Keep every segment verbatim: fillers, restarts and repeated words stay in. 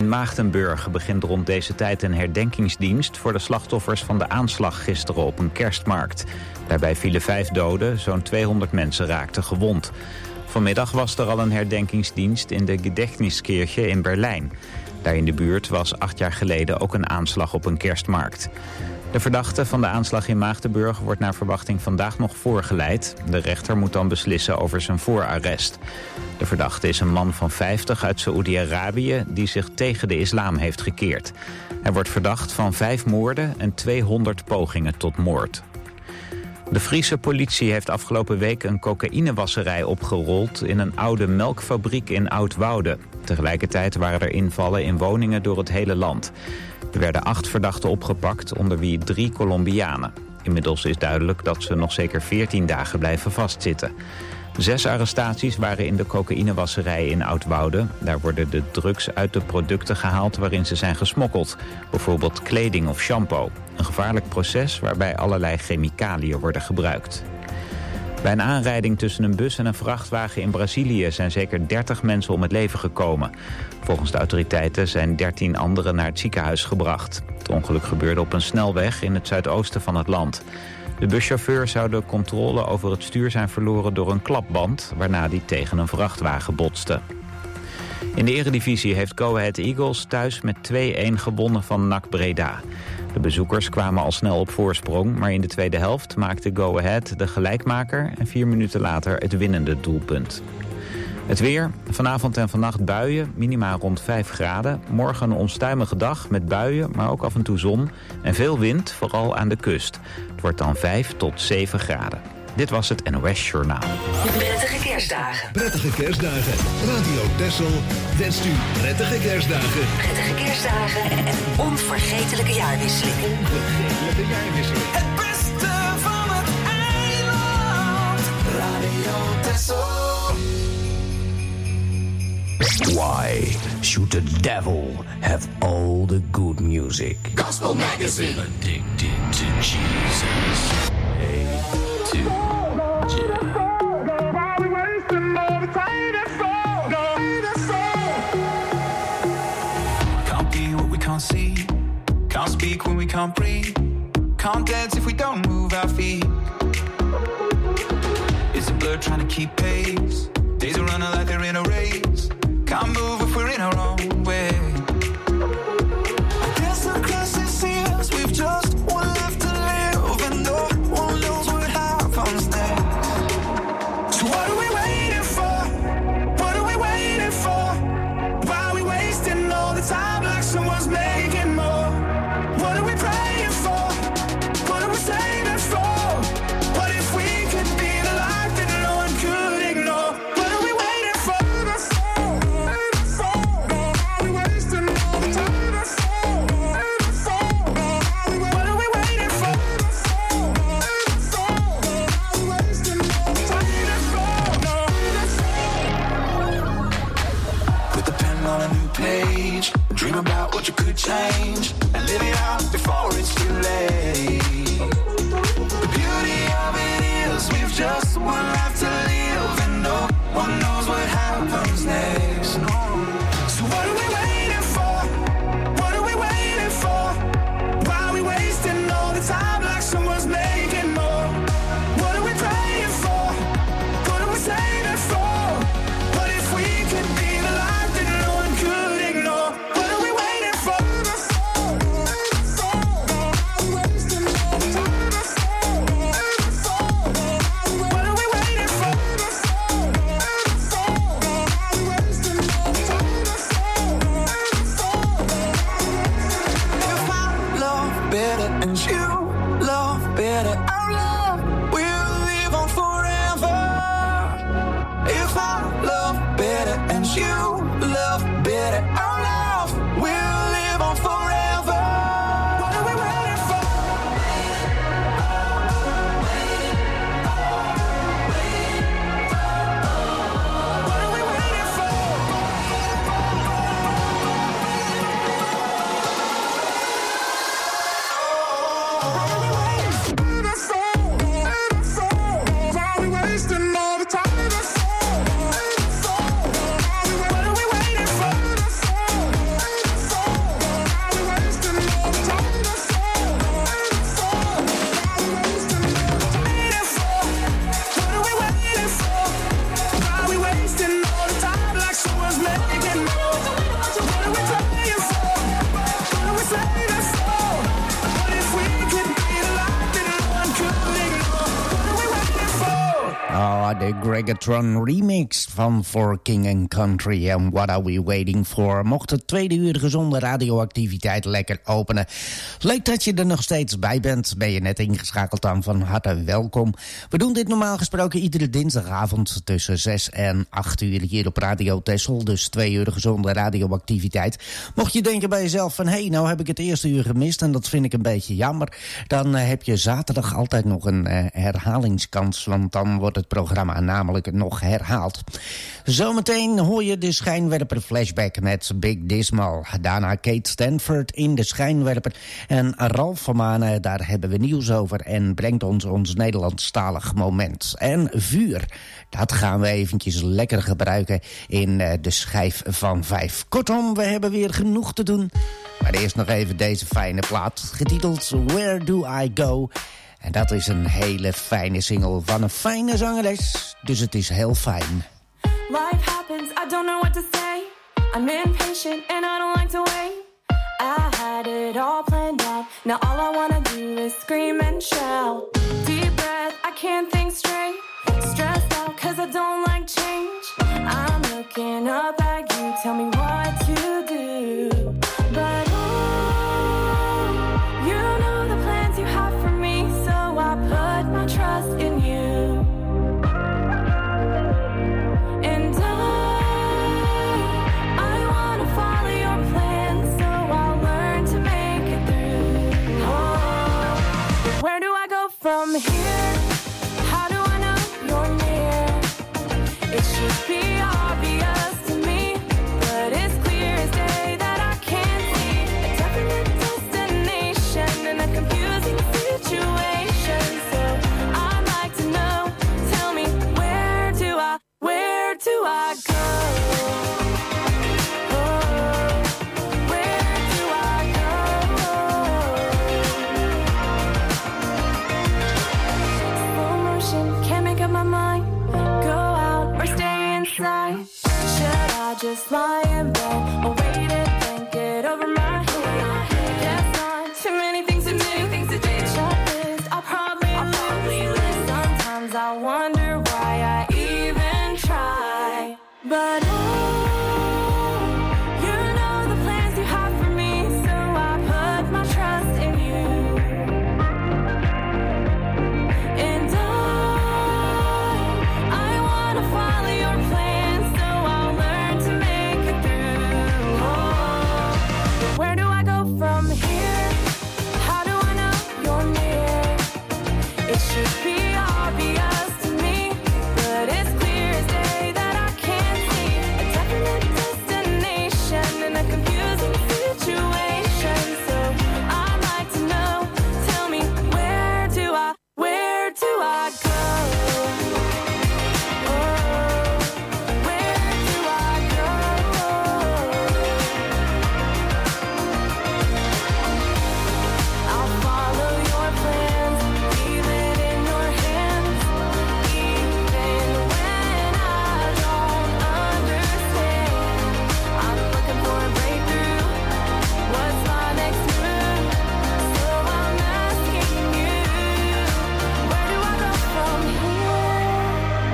In Maagdenburg begint rond deze tijd een herdenkingsdienst voor de slachtoffers van de aanslag gisteren op een kerstmarkt. Daarbij vielen vijf doden, zo'n tweehonderd mensen raakten gewond. Vanmiddag was er al een herdenkingsdienst in de Gedächtniskirche in Berlijn. Daar in de buurt was acht jaar geleden ook een aanslag op een kerstmarkt. De verdachte van de aanslag in Maagdenburg wordt naar verwachting vandaag nog voorgeleid. De rechter moet dan beslissen over zijn voorarrest. De verdachte is een man van vijftig uit Saoedi-Arabië die zich tegen de islam heeft gekeerd. Hij wordt verdacht van vijf moorden en tweehonderd pogingen tot moord. De Friese politie heeft afgelopen week een cocaïnewasserij opgerold in een oude melkfabriek in Oud-Woude. Tegelijkertijd waren er invallen in woningen door het hele land. Er werden acht verdachten opgepakt, onder wie drie Colombianen. Inmiddels is duidelijk dat ze nog zeker veertien dagen blijven vastzitten. Zes arrestaties waren in de cocaïnewasserij in Oud-Woude. Daar worden de drugs uit de producten gehaald waarin ze zijn gesmokkeld. Bijvoorbeeld kleding of shampoo. Een gevaarlijk proces waarbij allerlei chemicaliën worden gebruikt. Bij een aanrijding tussen een bus en een vrachtwagen in Brazilië zijn zeker dertig mensen om het leven gekomen. Volgens de autoriteiten zijn dertien anderen naar het ziekenhuis gebracht. Het ongeluk gebeurde op een snelweg in het zuidoosten van het land. De buschauffeur zou de controle over het stuur zijn verloren door een klapband, waarna die tegen een vrachtwagen botste. In de eredivisie heeft Go Ahead Eagles thuis met twee-een gewonnen van N A C Breda. De bezoekers kwamen al snel op voorsprong, maar in de tweede helft maakte Go Ahead de gelijkmaker en vier minuten later het winnende doelpunt. Het weer, vanavond en vannacht buien, minimaal rond vijf graden. Morgen een onstuimige dag met buien, maar ook af en toe zon en veel wind, vooral aan de kust. Het wordt dan vijf tot zeven graden. Dit was het N O S Journaal. Prettige kerstdagen. Prettige kerstdagen. Radio Texel wenst u prettige kerstdagen. Prettige kerstdagen en een onvergetelijke jaarwisseling. Onvergetelijke jaarwisseling. Het beste van het eiland. Radio Texel. Why should the devil have all the good music? Gospel Magazine. Addicted to Jesus. A to J. Can't be what we can't see. Can't speak when we can't breathe. Can't dance if we don't move our feet. It's a blur trying to keep pace. Days are running like they're in a race. Can't move if we're in our own way. I guess the crisis is we've just one life to live, and no one knows what happens next. So what are we waiting for? What are we waiting for? Why are we wasting all the time like someone's making more? What are we praying for? What are we saving for? What if we could be the light that no one could ignore? What are we waiting for? Page. Dream about what you could change and live it out before it's too late. The beauty of it is we've just one life to live, and no one knows what happens next. So what are we waiting for? What are we waiting for? Why are we wasting all the time like someone's making more? What are we praying for? What are we saving for? What if we could be the light that no one could ignore? What are we waiting for? What are we waiting for? de Gregatron remix van For King and Country. En What Are We Waiting For? Mocht het tweede uur gezonde radioactiviteit lekker openen. Leuk dat je er nog steeds bij bent. Ben je net ingeschakeld dan, van harte welkom. We doen dit normaal gesproken iedere dinsdagavond tussen zes en acht uur hier op Radio Texel. Dus twee uur gezonde radioactiviteit. Mocht je denken bij jezelf van, hé, hey, nou heb ik het eerste uur gemist en dat vind ik een beetje jammer. Dan uh, heb je zaterdag altijd nog een uh, herhalingskans, want dan wordt het programma namelijk nog herhaald. Zometeen hoor je de schijnwerper flashback met Big Dismal. Daarna Kate Stanford in de schijnwerper. En Ralf van Manen, daar hebben we nieuws over en brengt ons ons Nederlandstalig moment. En vuur, dat gaan we eventjes lekker gebruiken in uh, de schijf van vijf. Kortom, we hebben weer genoeg te doen. Maar eerst nog even deze fijne plaat, getiteld Where Do I Go? En dat is een hele fijne single van een fijne zangeres. Dus het is heel fijn. Life happens, I don't know what to say. I'm impatient and I don't like to wait. I had it all planned out. Now all I wanna do is scream and shout. Deep breath, I can't think straight. Stressed out cause I don't like change. I'm looking up at you, tell me what to do. But oh, you know the plans you have for me, so I put my trust in you. And I, I wanna follow your plans, so I'll learn to make it through. Oh, where do I go from here? How do I know you're near? It should be obvious to me, but it's clear as day that I can't see a definite destination in a confusing situation. So I'd like to know, tell me, where do I, where do I go? Oh, where do I go? Slow motion, can't make up my mind. Go out or stay inside. Should I just lie in bed or wait and think it over my head? Guess not. Too many things to do. Checklist, I'll probably lose. Sometimes I wonder why I even try. But oh, you know the plans you have for me, so I put my trust in you. And I, I wanna follow your plans, so I'll learn to make it through. Oh, where do I go from here? How do I know you're near? It should be obvious to me, but it's clear as day that I can't see a definite destination in a confusing situation. So I'd like to know, tell me, where do I, where do I go? Oh, where do I go? I'll follow your plans, leave it in your hands. Even when I don't understand, I'm looking for a breakthrough. What's my next move? So I'm asking you, where do I go from here?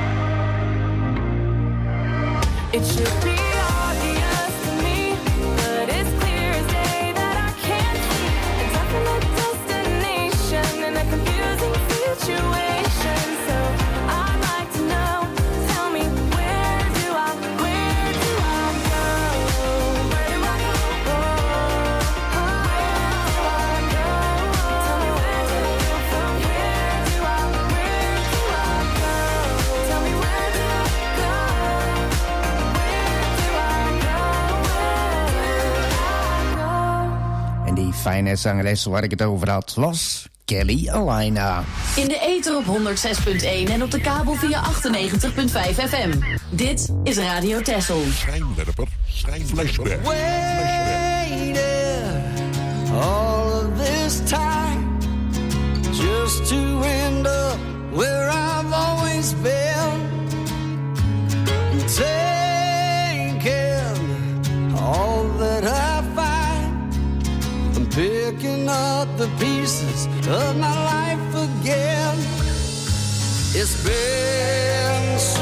It should be obvious to me, but it's clear as day that I can't see a definite destination in a confusing situation. So I'd like to know, tell me, where do I, where do I go? Where do I go? Oh, where do I go? Tell me, where do I go from here? Do I, where do I go? Tell me, where do I go? Where do I go? Where do I go? En die fijne zangeres waar ik het over had was Kelly Alaina. In de ether op honderd zes punt één en op de kabel via achtennegentig punt vijf F M. Dit is Radio Texel. Schijnwerper, schijnflashback. Waited all of this time just to end up where I've always been, taking all that I find and picking up the pieces of my life again. It's been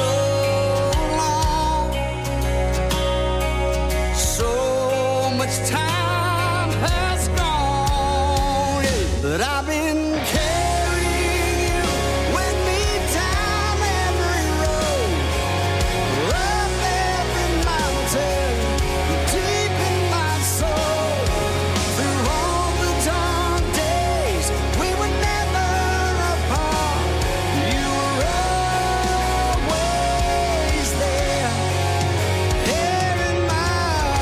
as time has gone. But I've been carrying you with me down every road, up every mountain, deep in my soul. Through all the dark days, we were never apart. You were always there, here in my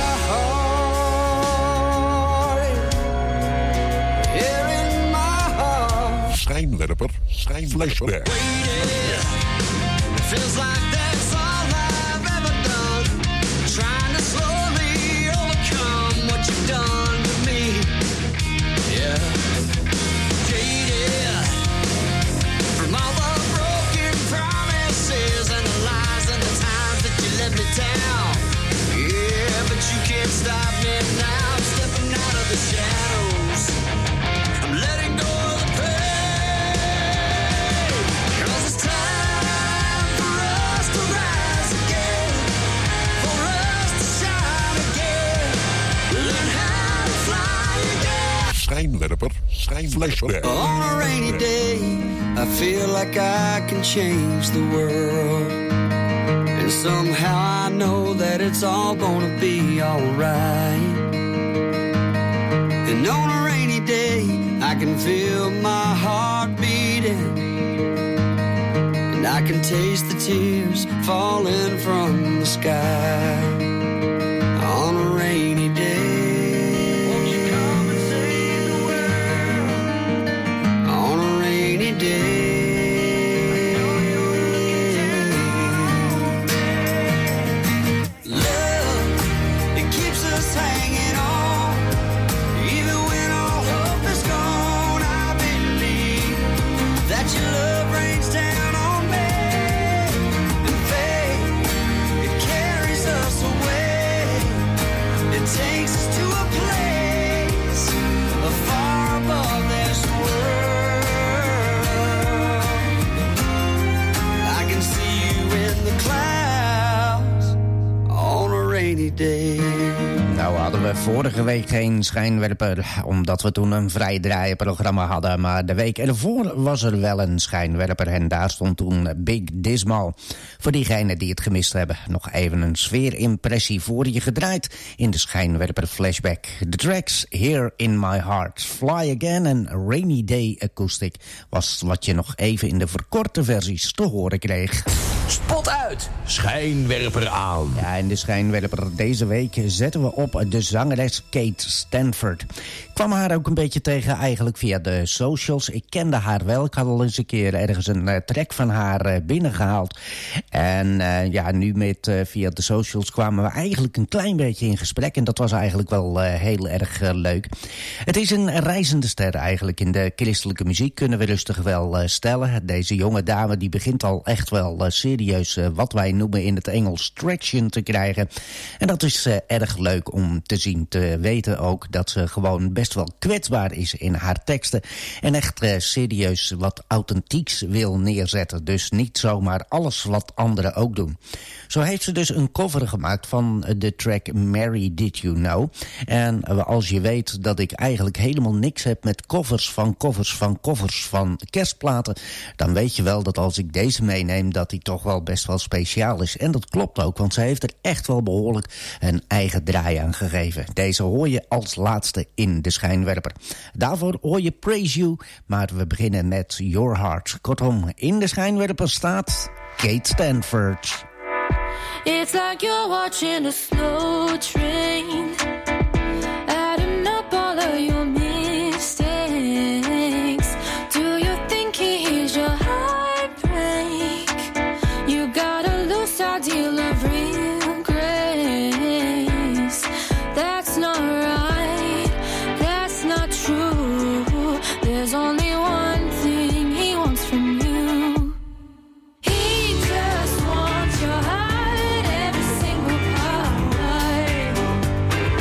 heart, here in my heart. Schijnwerper, schijnflashback. It feels like that's all I've ever done. Trying to slowly overcome what you've done to me. Yeah. Jaded from all the broken promises and the lies and the times that you let me down. Yeah, but you can't stop me now. I'm stepping out of the shadows. I'm letting go of the pain. 'Cause it's time for us to rise again, for us to shine again, learn how to fly again. Schijnwerper, schijnflashback. On a rainy day, I feel like I can change the world. And somehow I know that it's all gonna be alright. And on a rainy day, I can feel my heart beating. And I can taste the tears falling from the sky. On a rainy day, won't you come and save the world? On a rainy day. Love, it keeps us hanging on. Even when all hope is gone, I believe that your love rains down on me. And faith, it carries us away. It takes us to a place far above this world. I can see you in the clouds on a rainy day. Nou hadden we vorige week geen schijnwerper, omdat we toen een vrij draaienprogramma hadden. Maar de week ervoor was er wel een schijnwerper en daar stond toen Big Dismal. Voor diegenen die het gemist hebben, nog even een sfeerimpressie voor je gedraaid in de schijnwerper flashback. De tracks Here in My Heart, Fly Again en Rainy Day Acoustic was wat je nog even in de verkorte versies te horen kreeg. Spot uit, schijnwerper aan. Ja, in de schijnwerper deze week zetten we op de zangeres Kate Stanford. Ik kwam haar ook een beetje tegen eigenlijk via de socials. Ik kende haar wel. Ik had al eens een keer ergens een uh, track van haar uh, binnengehaald. En uh, ja, nu met uh, via de socials kwamen we eigenlijk een klein beetje in gesprek. En dat was eigenlijk wel uh, heel erg uh, leuk. Het is een reizende ster eigenlijk in de christelijke muziek. Kunnen we rustig wel uh, stellen. Deze jonge dame die begint al echt wel uh, serieus uh, wat wij noemen in het Engels traction te krijgen. En dat is uh, erg leuk om te zien, te weten ook dat ze gewoon best wel kwetsbaar is in haar teksten. En echt uh, serieus wat authentieks wil neerzetten. Dus niet zomaar alles wat anderen ook doen. Zo heeft ze dus een cover gemaakt van de track Mary Did You Know. En uh, als je weet dat ik eigenlijk helemaal niks heb met covers van covers van covers van kerstplaten, dan weet je wel dat als ik deze meeneem dat die toch wel best wel speciaal is. En dat klopt ook, want ze heeft er echt wel behoorlijk een eigen draai aan gegeven. Deze hoor je als laatste in de schijnwerper. Daarvoor hoor je Praise You, maar we beginnen met Your Heart. Kortom, in de schijnwerper staat Kate Stanford. It's like you're watching a slow train, adding up all of your mistakes. Do you think he hears your heartbreak? You got a loose ideal of real grace. That's not right, that's not true. There's only one thing he wants from you. He just wants your heart, every single part.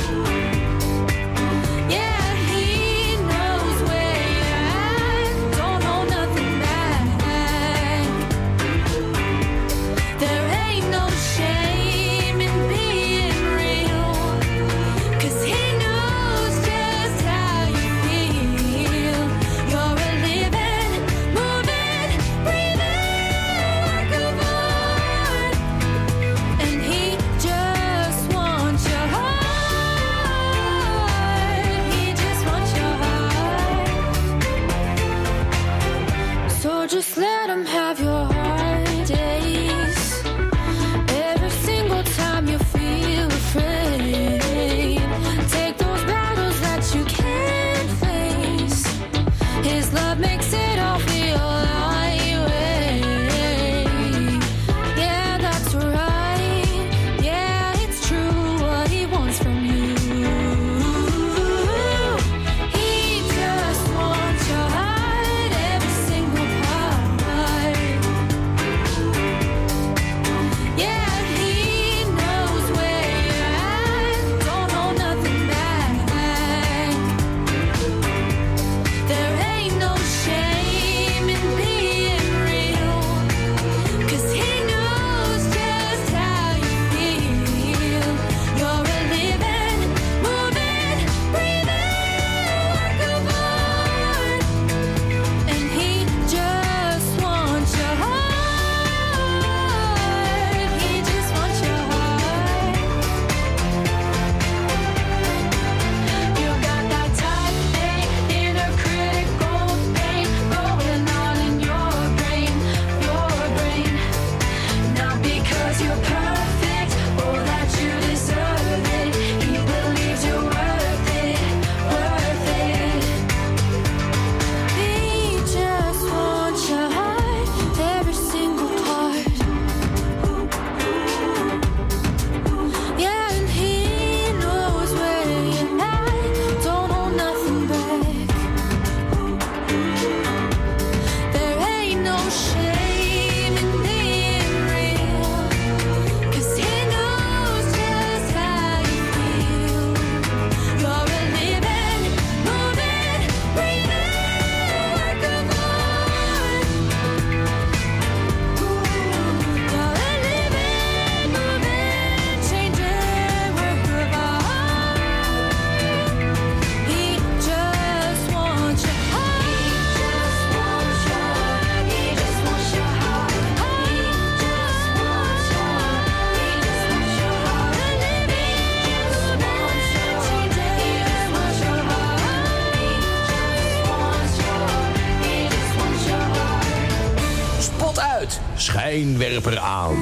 schijnwerper aan.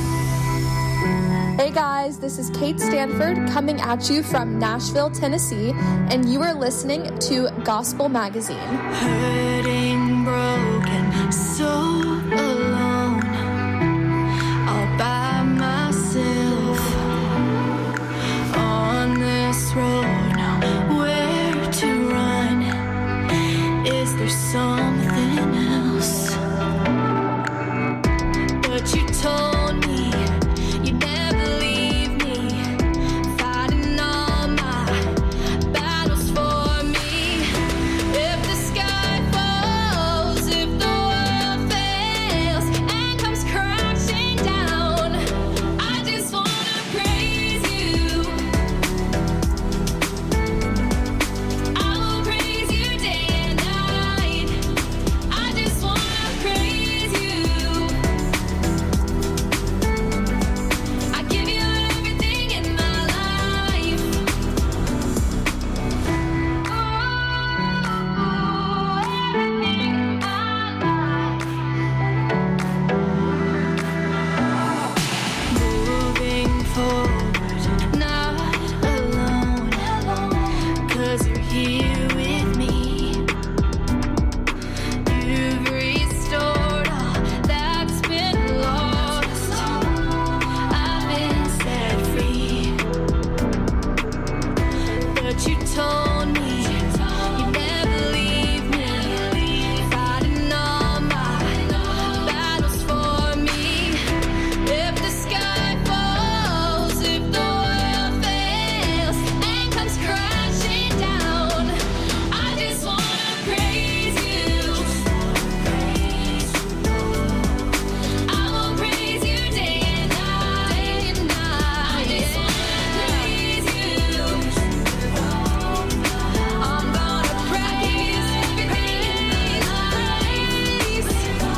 Hey guys, this is Kate Stanford coming at you from Nashville, Tennessee, and you are listening to Gospel Magazine. Hurting, broken, so alone, all by myself on this road. Nowhere to run. Is there something else? But you told me you'd never leave me, fighting all my battles for me. If the sky falls, if the world fails and comes crashing down, I just wanna praise you. I will praise you day and night. I just wanna praise you. I give you everything in my life. Oh, everything in my life. Moving forward, not alone, 'cause you're here with me. You've restored all that's been lost. I've been set free. But you told me you'd never leave me, fighting all my battles for me. If the sky falls, if the world fails and comes crashing down, I just wanna praise you. I will praise you day and night. I just wanna praise you. I'm gonna praise everything in my life.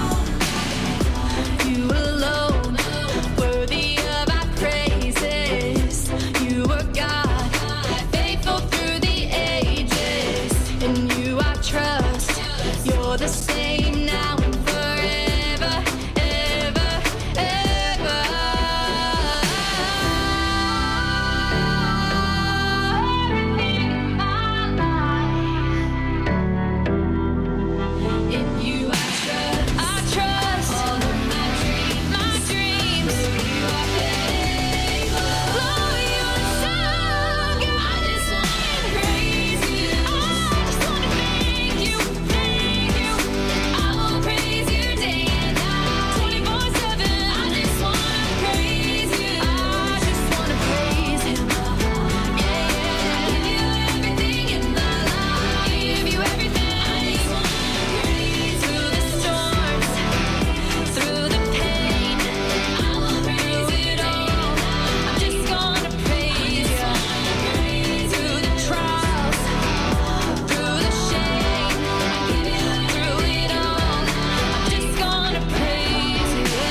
You alone, worthy of our praises. You are God, faithful through the ages. In you I trust. You're the same now and forever, ever, ever. Everything in my life. In you I trust. I trust. All of my dreams, my dreams. You are faithful. Lord, you're so good. I just wanna praise you. I just wanna thank you, thank you. I will praise you day and night, twenty-four seven. I just wanna praise you. I just wanna praise him. Yeah, yeah. I give you everything in my life. I give you everything. I just wanna praise through the storms, through the pain. I will praise it all. I'm just gonna praise you. Through the trials, through the shame, through it all. I'm just gonna praise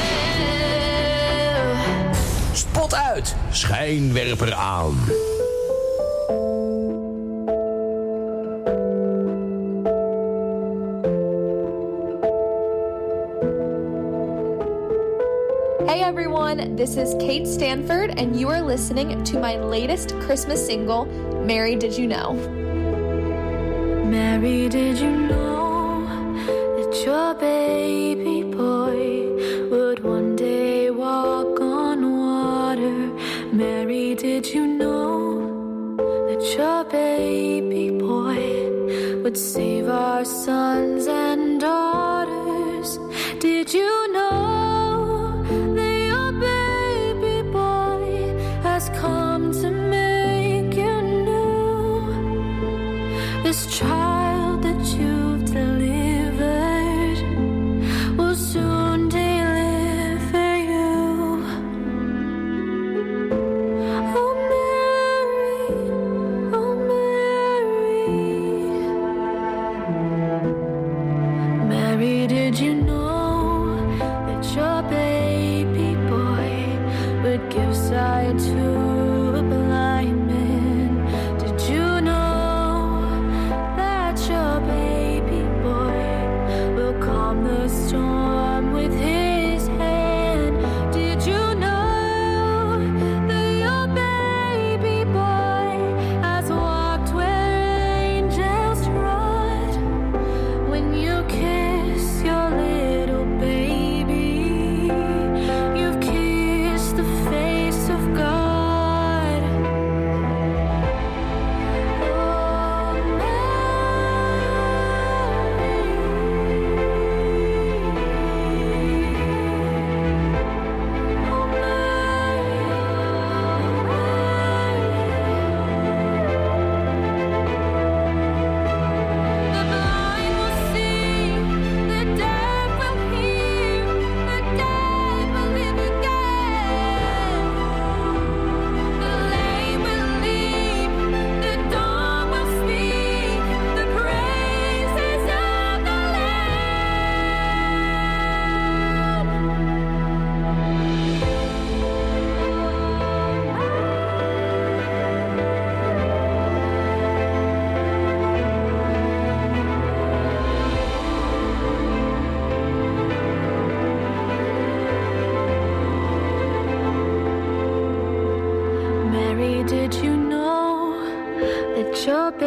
you. Spot uit, schijnwerper aan. Hey everyone, this is Kate Stanford, and you are listening to my latest Christmas single, Mary Did You Know? Mary, did you know that your baby boy would one day walk on water? Mary, did you know that your baby boy would save our sons and daughters? Did you know that your baby boy has come to make you new? This child that you've delivered will soon deliver you. Oh Mary, oh Mary. Mary, did you know that your baby boy would give sight to a blind man? Did you know that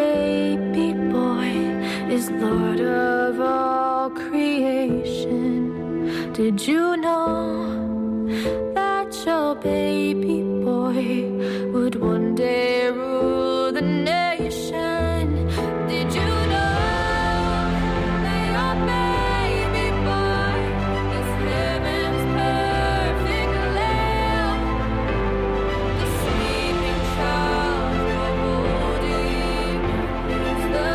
baby boy is Lord of all creation. Did you know that your baby boy would one day rule the nation? Did you know that your baby boy is heaven's perfect lamb? The sleeping child you're holding is the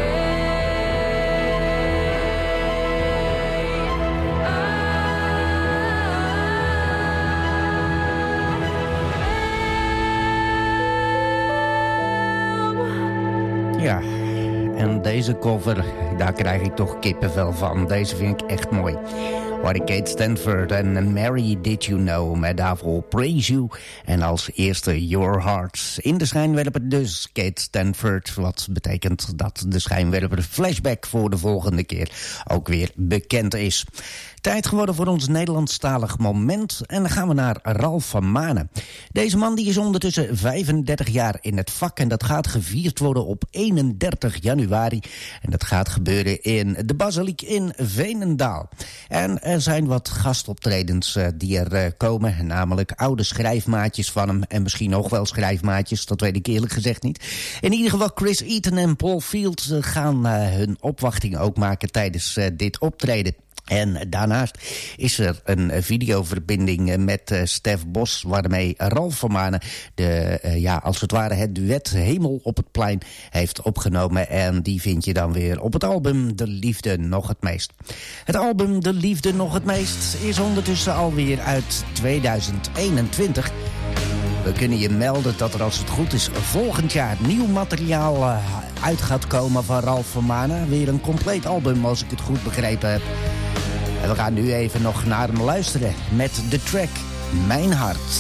Ja, en deze cover, daar krijg ik toch kippenvel van. Deze vind ik echt mooi. Hoor Kate Stanford en Mary Did You Know met daarvoor Praise You. En als eerste Your Heart. In de schijnwerper dus Kate Stanford. Wat betekent dat de schijnwerper flashback voor de volgende keer ook weer bekend is. Tijd geworden voor ons Nederlandstalig moment. En dan gaan we naar Ralph van Manen. Deze man die is ondertussen vijfendertig jaar in het vak. En dat gaat gevierd worden op eenendertig januari. En dat gaat gebeuren in de Basiliek in Veenendaal. En er zijn wat gastoptredens uh, die er uh, komen. Namelijk oude schrijfmaatjes van hem. En misschien nog wel schrijfmaatjes. Dat weet ik eerlijk gezegd niet. In ieder geval Chris Eaton en Paul Field uh, gaan uh, hun opwachting ook maken tijdens uh, dit optreden. En daarnaast is er een videoverbinding met uh, Stef Bos, waarmee Ralph van Manen de, uh, ja, als het ware het duet Hemel op het Plein heeft opgenomen. En die vind je dan weer op het album De Liefde Nog Het Meest. Het album De Liefde Nog Het Meest is ondertussen alweer uit tweeduizend eenentwintig. We kunnen je melden dat er, als het goed is, volgend jaar nieuw materiaal uh, uit gaat komen van Ralph van Manen. Weer een compleet album, als ik het goed begrepen heb. En we gaan nu even nog naar hem luisteren met de track Mijn Hart.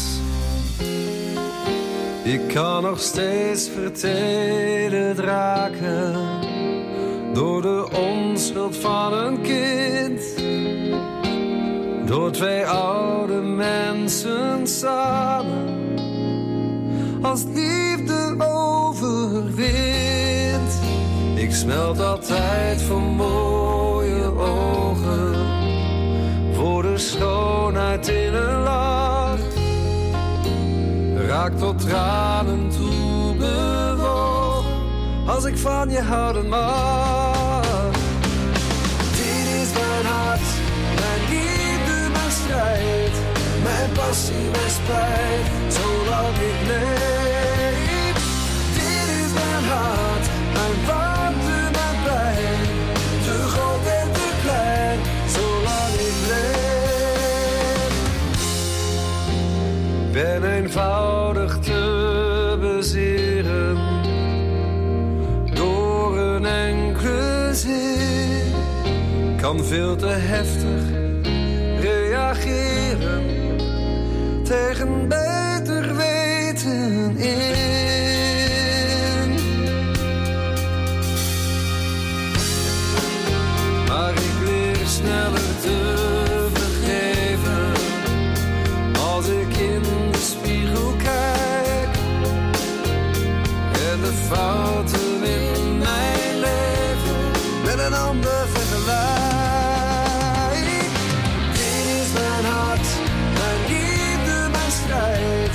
Ik kan nog steeds vertederd raken door de onschuld van een kind. Door twee oude mensen samen, als liefde overwint. Ik smelt altijd van mooie ogen voor de schoonheid in een lach. Raak tot tranen toe bewogen als ik van je houden mag. Dit is mijn hart, mijn liefde, mijn strijd, mijn passie, mijn spijt, zolang ik leef. Dit is mijn hart, mijn warmte, mijn pijn, te groot en te klein, zolang ik leef. Ben eenvoudig te bezeren door een enkele zin. Kan veel te heftig reageren tegen beter weten in. Maar ik leer sneller te vergeven als ik in de spiegel kijk en de fouten in mijn leven met een ander vergelijk. Dit is mijn hart, mijn liefde, mijn strijd,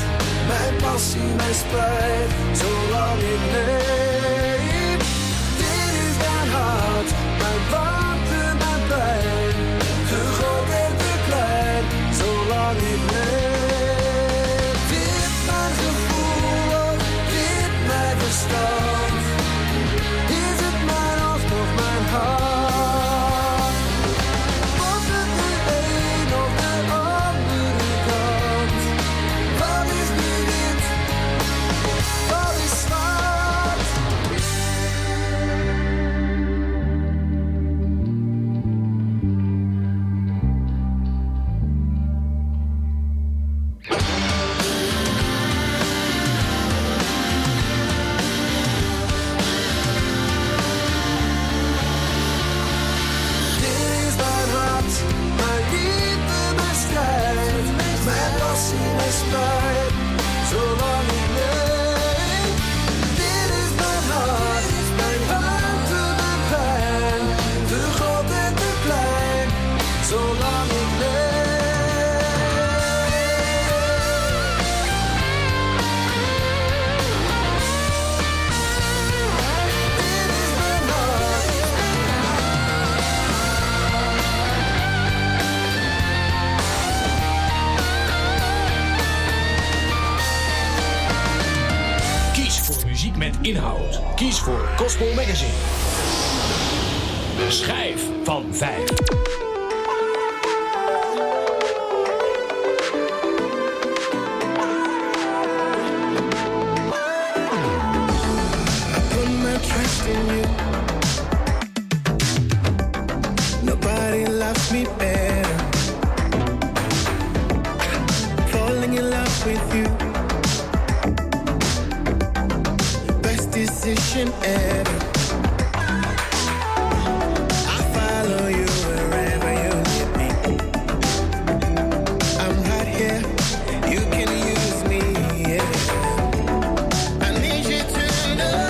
Kies voor Gospel Magazine. De schijf van vijf. Trust in you. Nobody loves me better. Falling in love with you. Best decision ever. I follow you wherever you lead me. I'm right here. You can use me, yeah. I need you to know.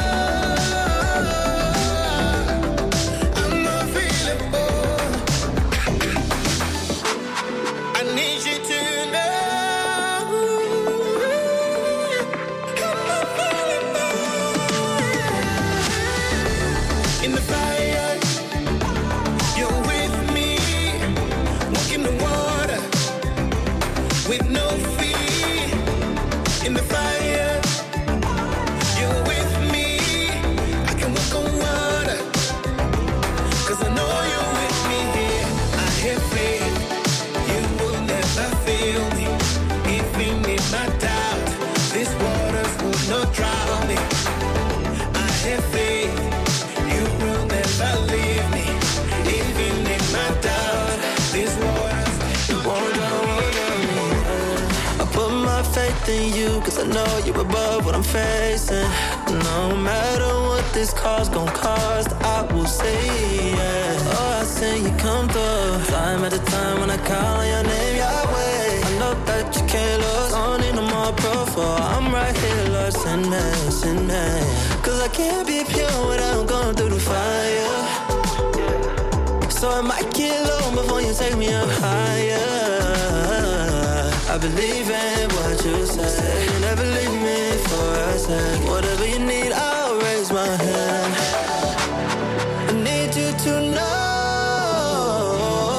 In you, cause I know you're above what I'm facing. No matter what this car's gon' cost, I will say yeah. Oh, I say you come through. Time at a time when I call on your name, Yahweh. I know that you can't lose. Don't need no more profile. I'm right here, Lord, send me, send me. Cause I can't be pure without going through the fire. So I might get low before you take me up higher. I believe in what you say. You never leave me for a sec. Whatever you need, I'll raise my hand. I need you to know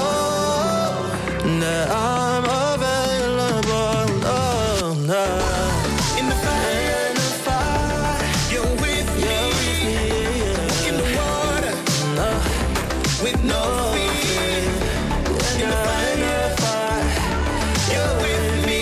that I'm available. Oh, no. In the fire, in the fire, you're with me. You're with me, yeah. In the water, no. With no fear. In the fire, in the fire, you're with me.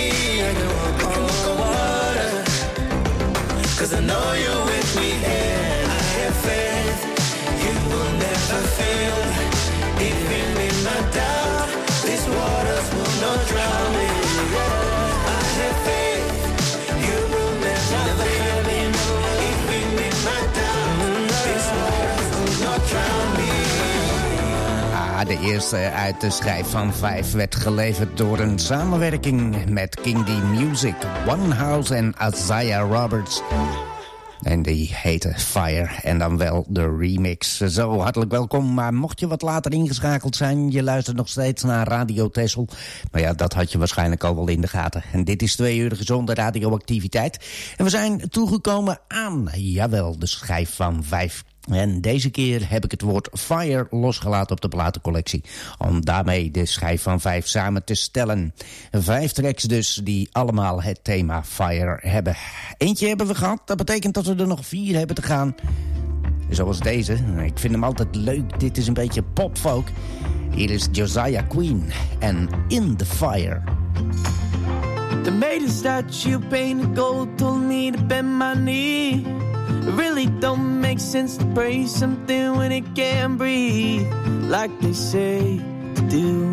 Cause I know you're with me and I have faith. You will never fail. Even in my doubt, these waters will not drown me. I have faith. You will never fail. Even in my doubt, these waters will not drown me. Ah, de eerste uit de schijf van vijf werd geleverd door een samenwerking met King D Music, One House en Isaiah Roberts. En die heette Fire en dan wel de remix. Zo, hartelijk welkom. Maar mocht je wat later ingeschakeld zijn, je luistert nog steeds naar Radio Texel. Maar ja, dat had je waarschijnlijk al wel in de gaten. En dit is twee uur gezonde radioactiviteit. En we zijn toegekomen aan, jawel, de schijf van vijf. En deze keer heb ik het woord Fire losgelaten op de platencollectie. Om daarmee de schijf van vijf samen te stellen. Vijf tracks dus die allemaal het thema Fire hebben. Eentje hebben we gehad, dat betekent dat we er nog vier hebben te gaan. Zoals deze. Ik vind hem altijd leuk, dit is een beetje popfolk. Hier is Josiah Queen en In the Fire. They made a statue painted gold, told me to bend my knee. It really don't make sense to pray something when it can't breathe, like they say to do.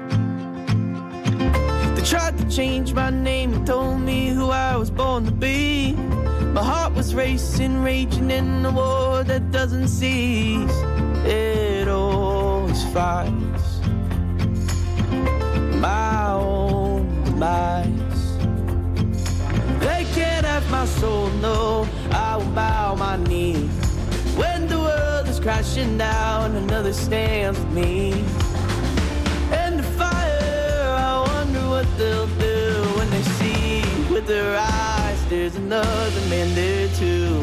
They tried to change my name and told me who I was born to be. My heart was racing, raging in a war that doesn't cease. It always fights my own demise. They can't have my soul, no, I will bow my knee. When the world is crashing down, another stands with me. And the fire, I wonder what they'll do when they see with their eyes there's another man there too.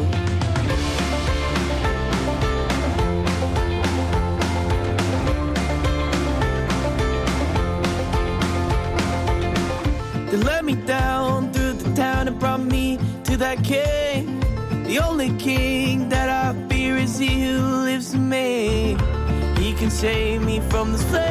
They let me down through the town and brought me to that king, the only king that I've can save me from this place.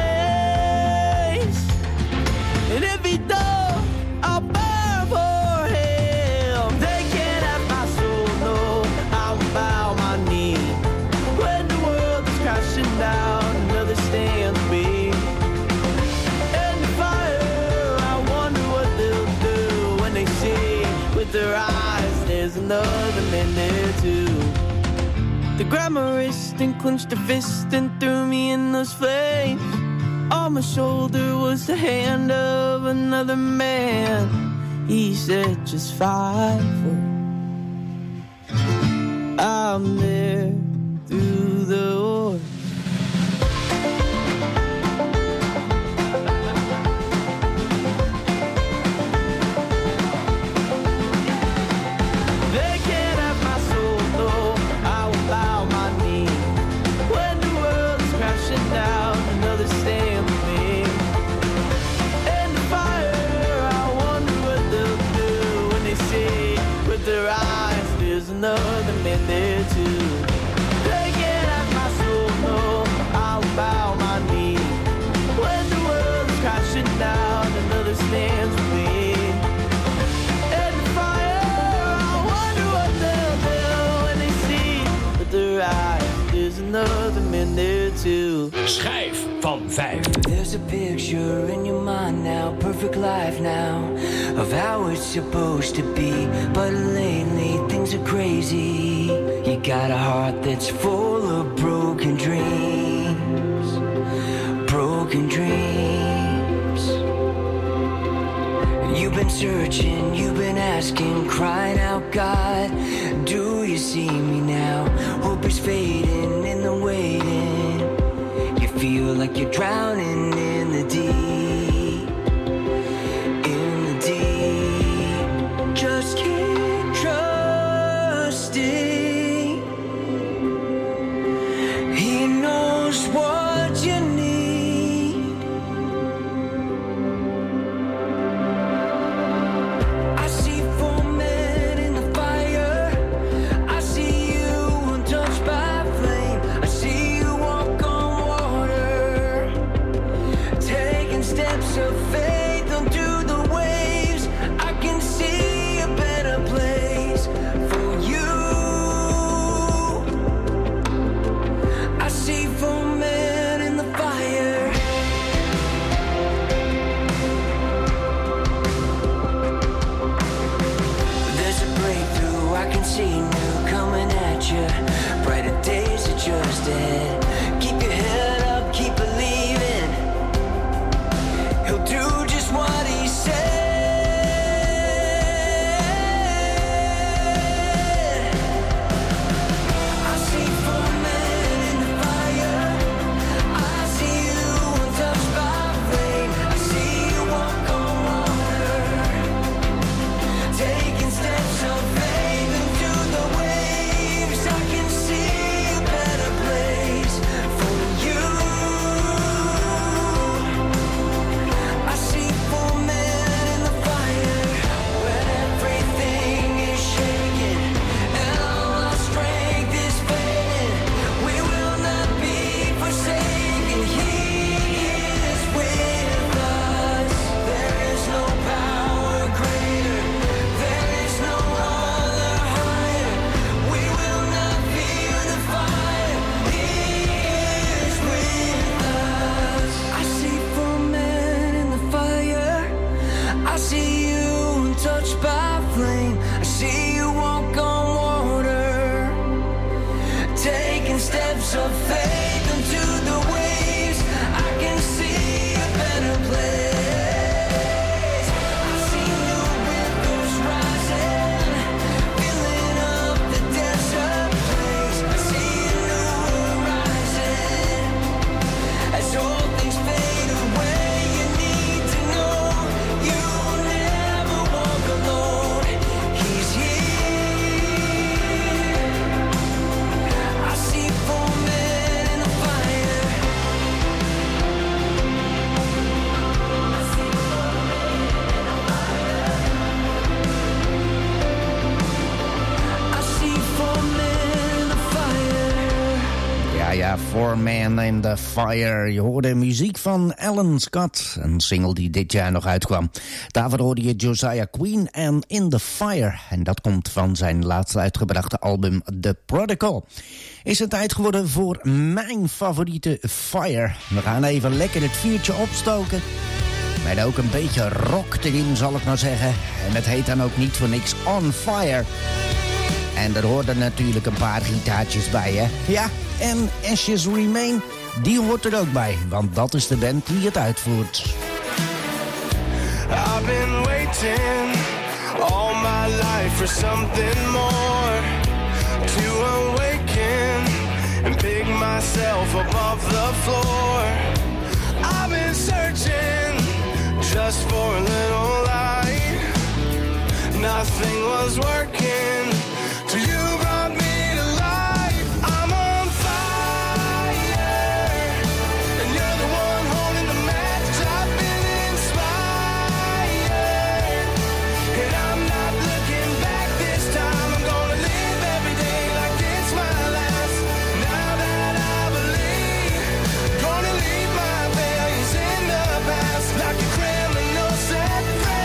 And if he don't, I'll burn for him. They can't have my soul, no, I will bow my knee. When the world is crashing down, another stands me. And the fire, I wonder what they'll do when they see with their eyes there's another man there too. The grammarist and clenched her fist and threw me in those flames. On my shoulder was the hand of another man. He said just five foot. I'm there through the door. They can't have my soul, no, I will bow my knee. When the world is crashing down, another stand with me. And the fire, I wonder what they'll do when they see with their eyes there's another man there too. They can't have my soul, no, I will bow my knee. When the world is crashing down, another stands with me. And the fire, I wonder what they'll do when they see with their eyes there's another man there too. Schijf van vijf. There's a picture in your mind now, perfect life now, of how it's supposed to be. But lately things are crazy. You got a heart that's full of broken dreams. Broken dreams. You've been searching, you've been asking, crying out, God, do you see me now? Hope is fading in the waiting. You feel like you're drowning in the deep. In the deep. Just keep trusting. He knows what you need. I see four men in the fire. I see you untouched by flame. I see you walk on water, taking steps of faith onto the waves. I can see a better place for you. I see four men in the fire. There's a breakthrough I can see new coming at you. Brighter days are just ahead. Keep your head up, keep believing. He'll do just what he said. I see four men in the fire. I see you untouched by flame. I see you walk on water, taking steps of faith into the waves. I can see a better place for you. I see four men in the fire. When everything is shaking and all our strength is fading, we will not be forsaken. He is with us. There is no power greater. There is no other higher. We will not fear the fire. He is with us. I see four men in the fire. I see you untouched by flame. I see you walk on water, taking steps of faith into the waves. I can see a better place. I see new rivers rising, filling up the desert place. I see a new horizon as old things fade away. You need to know you'll never walk alone. He's here. I see four men in the ja, Four Man in the Fire. Je hoorde muziek van Alan Scott, een single die dit jaar nog uitkwam. Daarvoor hoorde je Josiah Queen en In the Fire. En dat komt van zijn laatst uitgebrachte album The Prodigal. Is het tijd geworden voor mijn favoriete Fire. We gaan even lekker het vuurtje opstoken. Met ook een beetje rock erin, zal ik maar zeggen. En het heet dan ook niet voor niks On Fire. En er hoorden natuurlijk een paar gitaartjes bij, hè? Ja, en Ashes Remain, die hoort er ook bij. Want dat is de band die het uitvoert. I've been waiting all my life for something more. To awaken and pick myself above the floor. I've been searching just for a little light. Nothing was working till you brought me to life. I'm on fire, and you're the one holding the match. I've been inspired, and I'm not looking back this time. I'm gonna live every day like it's my last. Now that I believe, gonna leave my failures in the past like a criminal set free.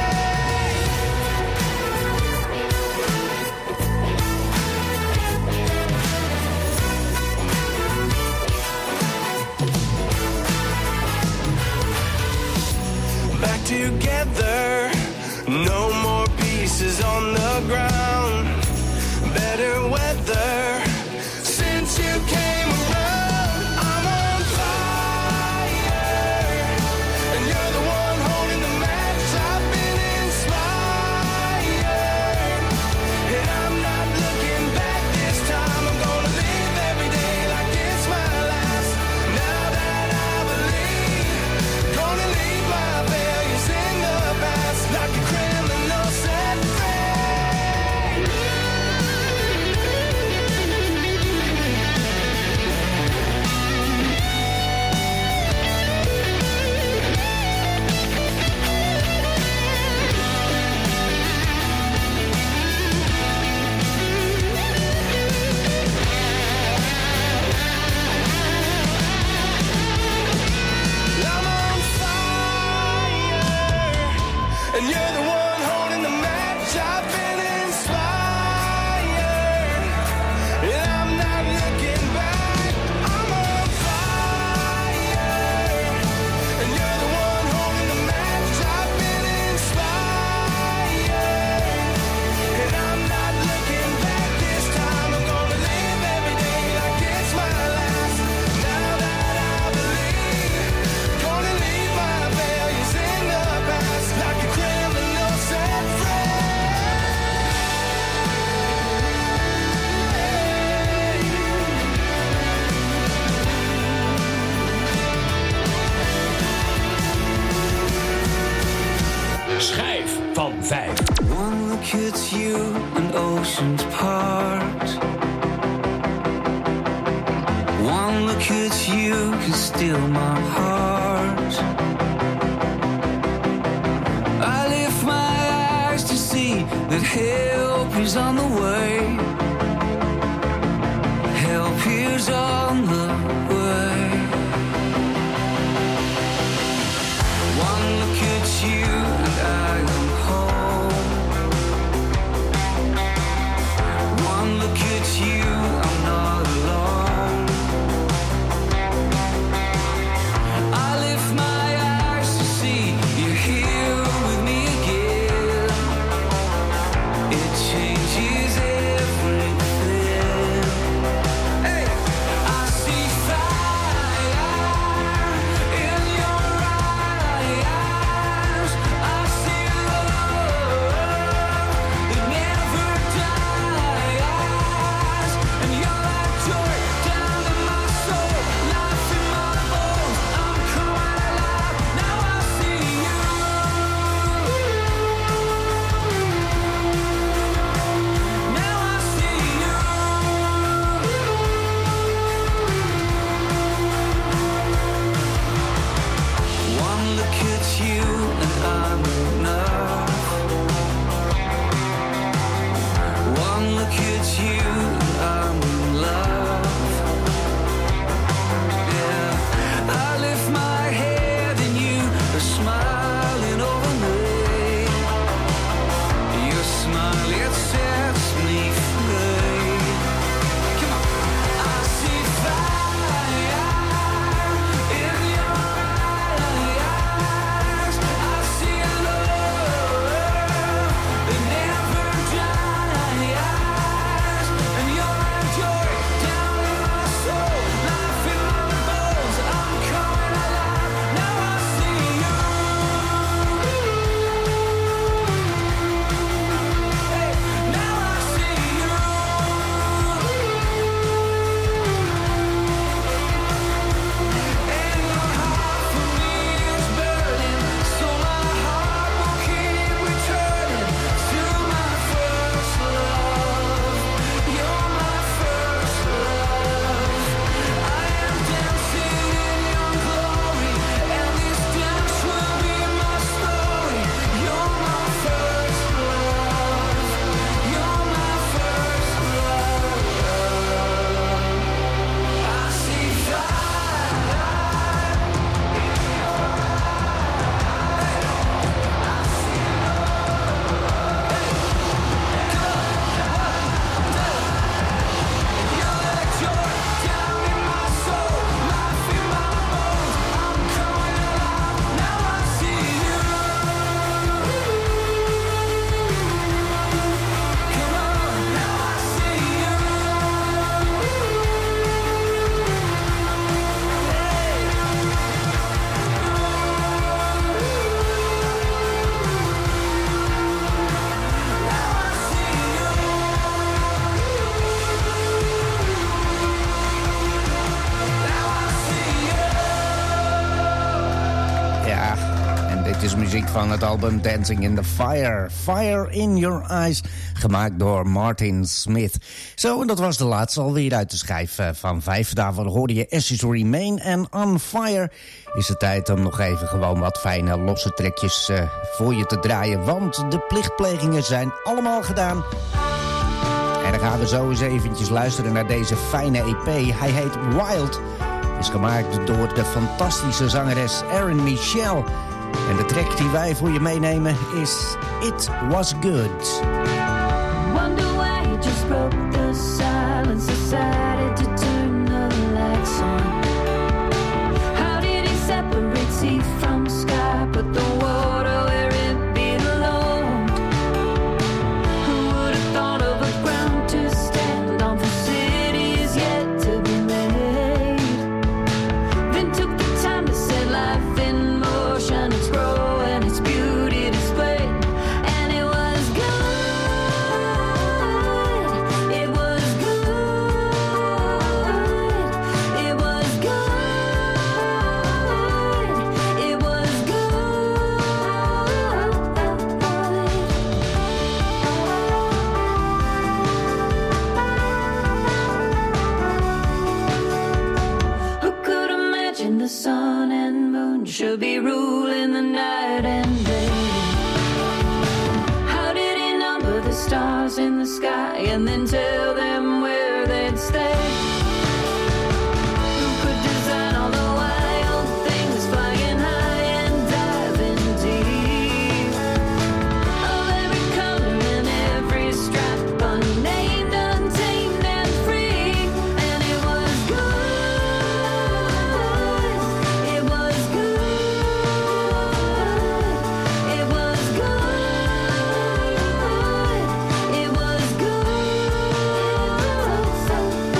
Back together, no more pieces on the ground. Better weather since you came around. I'm on fire, and you're the one holding the match. I've been inspired, and I'm not looking back this time. I'm gonna live every day like it's my last. Now that I believe, gonna leave my failures in the past like a criminal set free. I'm on fire, and you're the one holding the match. I've been inspired, and I'm not looking back. I'm on fire, and you're the one holding the match. I've been inspired, and I'm not looking back this time. I'm gonna live every day like it's my last. Now that I believe, gonna leave my failures in the past like a criminal set free. Schijf van vijf. One look at you and oceans part. One look at you can steal my heart. I lift my eyes to see that help is on the way. Help is on the way. One look at you and I am home. One look at you, I'm not alone. I lift my eyes to see you're here with me again. It changes everything. Hey, I see muziek van het album Dancing in the Fire. Fire in Your Eyes, gemaakt door Martin Smith. Zo, en dat was de laatste alweer uit de schijf van vijf. Daarvoor hoorde je Ashes Remain en On Fire. Is het tijd om nog even gewoon wat fijne losse trekjes uh, voor je te draaien. Want de plichtplegingen zijn allemaal gedaan. En dan gaan we zo eens eventjes luisteren naar deze fijne E P. Hij heet Wild. Is gemaakt door de fantastische zangeres Erin Michelle. En de track die wij voor je meenemen is It Was Good. Wonder why he just broke the silence, decided to turn the lights on. How did he separate sea from sky, put the water where it belonged? Who would have thought of a ground to stand on for cities yet to be made? Then took the time to set life in motion, its growing, its beauty displayed. And it was good, it was good, it was good, it was good. Who could imagine the sun and moon should be ruling the night and day? How did he number the stars in the sky and then tell them where they'd stay? Who could design all the wild things flying high and diving deep? Of every color and every stripe, unnamed, untamed, and free. And it was good, it was good, it was good, it was good, so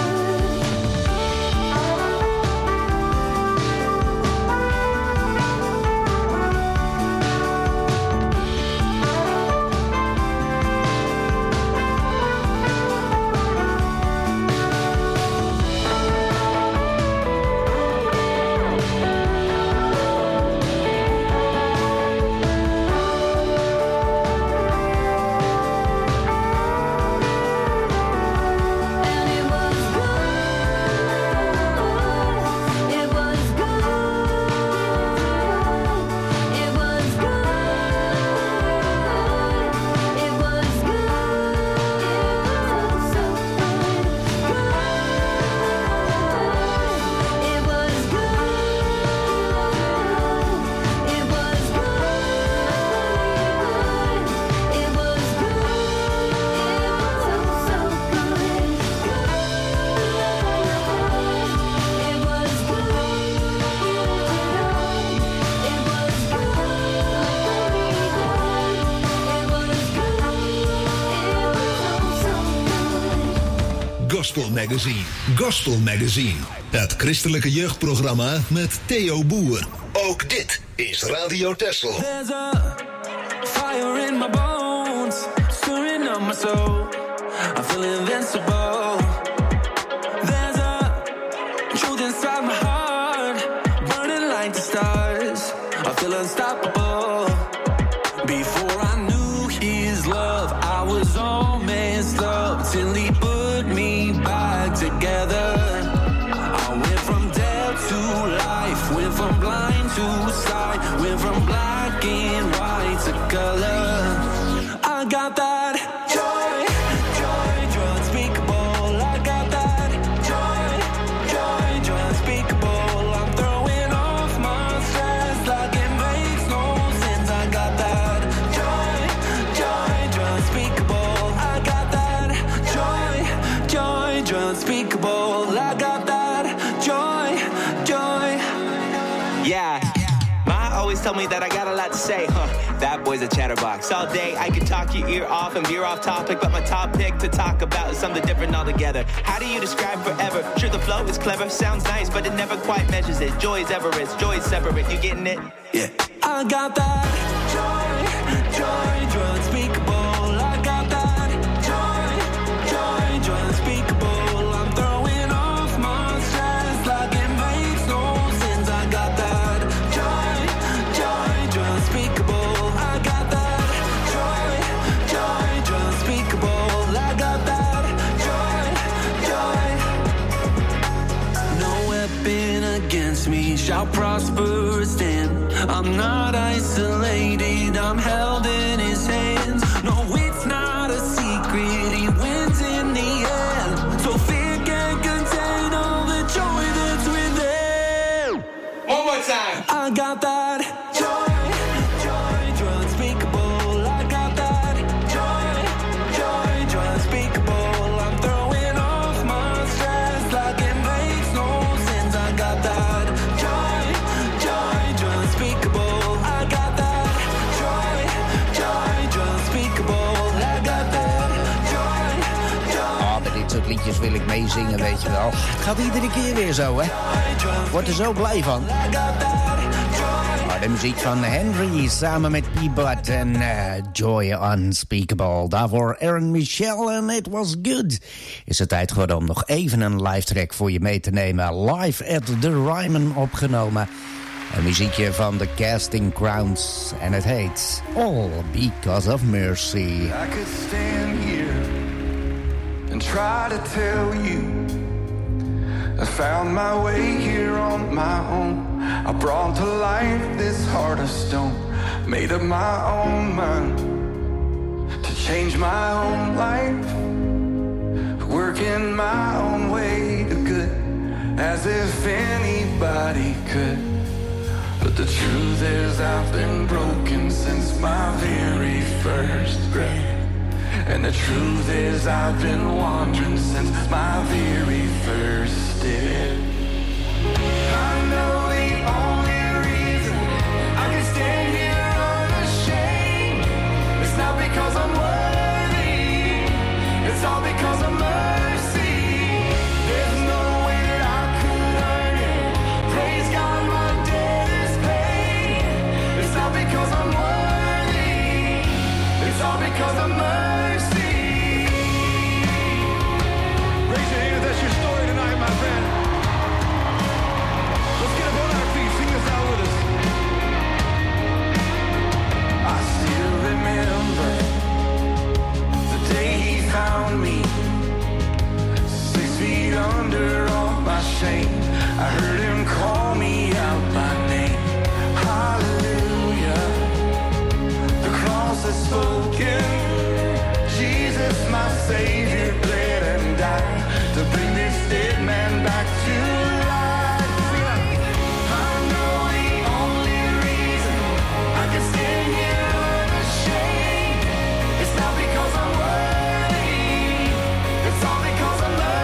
Gospel Magazine. Gospel Magazine. Het christelijke jeugdprogramma met Theo Boer. Ook dit is Radio Texel. There's a fire in my bones, stirring up my soul. I feel invincible. There's a truth inside my heart, burning like the stars. I feel unstoppable. Before I knew his love, I was all messed up till he put me back together. I went from death to life, went from blind to sight, went from black and white to color. I got that joy, joy, joy unspeakable. I got that joy, joy, joy unspeakable. I'm throwing off my stress like it makes no sense. I got that joy, joy, joy unspeakable. I got that joy, joy, joy unspeakable. I got that joy, joy. Yeah. Ma always told me that I got a lot to say, huh? That boy's a chatterbox. All day I could talk your ear off and veer off topic, but my topic to talk about is something different altogether. How do you describe forever? Sure, the flow is clever, sounds nice, but it never quite measures it. Joy is Everest, joy is separate. You getting it? Yeah. I got that joy, joy, joy unspeakable. I got that joy, joy, joy unspeakable. I'm throwing off my stress like it makes no sense. I got that joy, joy, joy unspeakable. touch me shall prosper stand. I'm not isolated, I'm held in his hands. No, it's not a secret, he wins in the end. So fear can't contain all the joy that's within. One more time. I got that joy, joy, joy unspeakable. I got that joy, joy, joy unspeakable. I'm throwing off my stress like it makes no sense. I got that joy, joy, joy unspeakable. I got that joy, joy, joy unspeakable. I got that joy, joy. Oh, bij dit soort liedjes wil ik meezingen, weet je wel. Het gaat iedere keer weer zo, hè. Word er zo blij van. Oh, de muziek van Henry samen met P-Bud en uh, Joy Unspeakable. Daarvoor Aaron Michel en It Was Good. Is het tijd geworden om nog even een live track voor je mee te nemen. Live at the Ryman opgenomen. Een muziekje van The Casting Crowns. En het heet All Because of Mercy. I could stand here and try to tell you I found my way here on my own. I brought to life this heart of stone, made up my own mind to change my own life, working my own way to good, as if anybody could. But the truth is I've been broken since my very first breath. And the truth is I've been wandering since my very first step. I know the only reason I can stand here unashamed, it's not because I'm worthy, it's all because of mercy. There's no way that I could earn it. Praise God, my debt is paid. It's not because I'm worthy, it's all because of mercy. Under all my shame, I heard him call me out by name. Hallelujah, the cross is spoken. Jesus, my Savior, bled and died to bring this dead man back to life. I know the only reason I can stand here unashamed, it's not because I'm worthy, it's all because of love.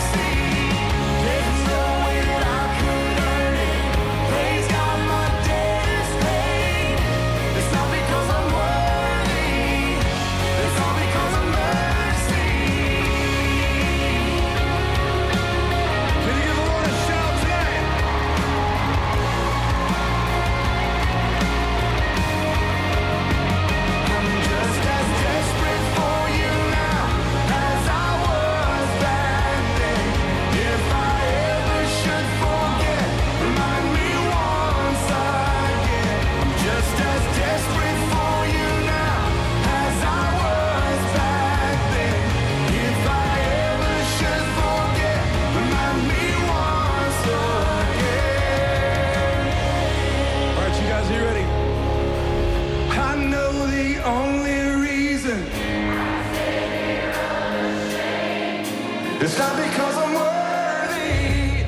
It's not because I'm worthy.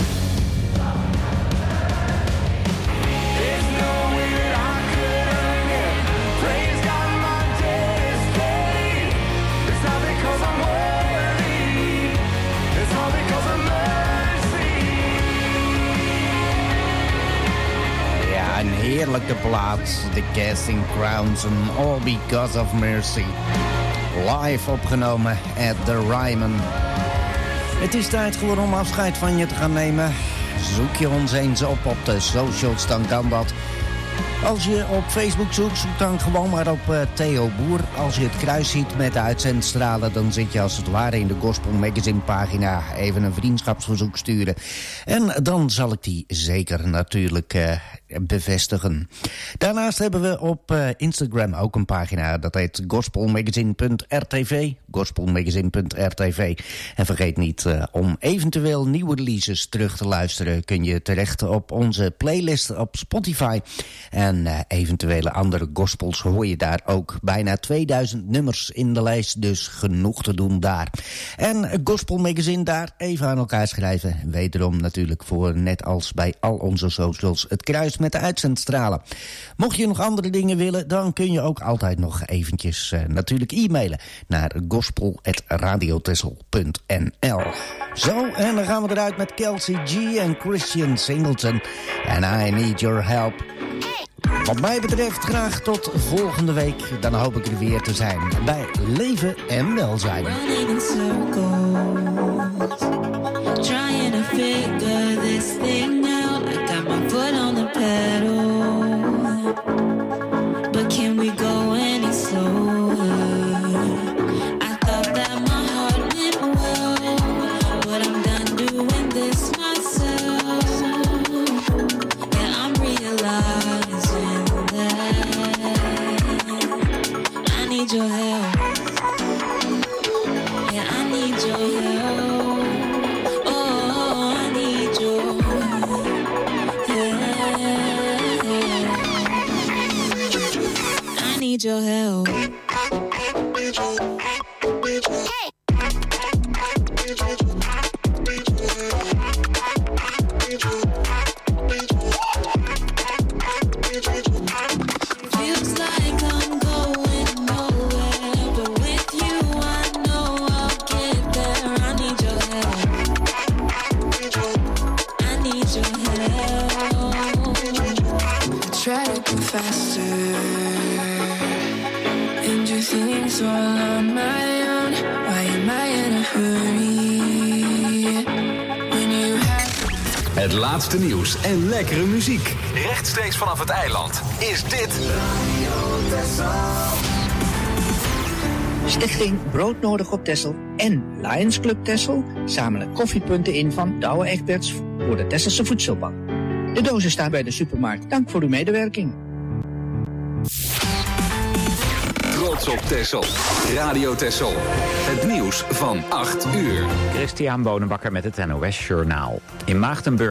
There's no way that I could earn it. Praise God, my debt is paid. It's not because I'm worthy. It's all because of mercy. Ja, een heerlijke plaat. The Casting Crowns and All Because of Mercy. Live opgenomen at the Ryman. Het is tijd geworden om afscheid van je te gaan nemen. Zoek je ons eens op op de socials, dan kan dat. Als je op Facebook zoekt, zoek dan gewoon maar op uh, Theo Boer. Als je het kruis ziet met de uitzendstralen, dan zit je als het ware in de Gospel Magazine pagina. Even een vriendschapsverzoek sturen. En dan zal ik die zeker natuurlijk uh, bevestigen. Daarnaast hebben we op uh, Instagram ook een pagina. Dat heet gospelmagazine punt r t v. gospelmagazine punt r t v. En vergeet niet, uh, om eventueel nieuwe releases terug te luisteren... kun je terecht op onze playlist op Spotify. En uh, eventuele andere gospels hoor je daar ook. Bijna tweeduizend nummers in de lijst, dus genoeg te doen daar. En Gospel Magazine daar even aan elkaar schrijven. Wederom natuurlijk voor, net als bij al onze socials, het kruis met de uitzendstralen. Mocht je nog andere dingen willen, dan kun je ook altijd nog eventjes uh, natuurlijk e-mailen naar gospel at radiotessel punt n l. Zo, en dan gaan we eruit met Kelsey G en Christian Singleton. And I Need Your Help. Wat mij betreft graag tot volgende week. Dan hoop ik er weer te zijn bij Leven en Welzijn. Running in circles, trying to figure this thing out. I got my foot on the pedal, but can we go any slower? I thought that my heart went well, but I'm done doing this myself. Yeah, I'm realizing I need your help. Yeah, I need your help. Oh, I need your help. I need your help. Feels like I'm going nowhere, but with you I know I'll get there. I need your help. I need your help. I try to go faster and do things all on my own. Why am I in a hurry when you have... Het laatste nieuws en lekkere muziek. Rechtstreeks vanaf het eiland is dit... Stichting Broodnodig op Texel en Lions Club Texel zamelen koffiepunten in van Douwe Egberts voor de Tesselse Voedselbank. De dozen staan bij de supermarkt. Dank voor uw medewerking. Trots op Texel. Radio Texel. Het nieuws van acht uur. Christian Bonenbakker met het N O S Journaal. In Maagdenburg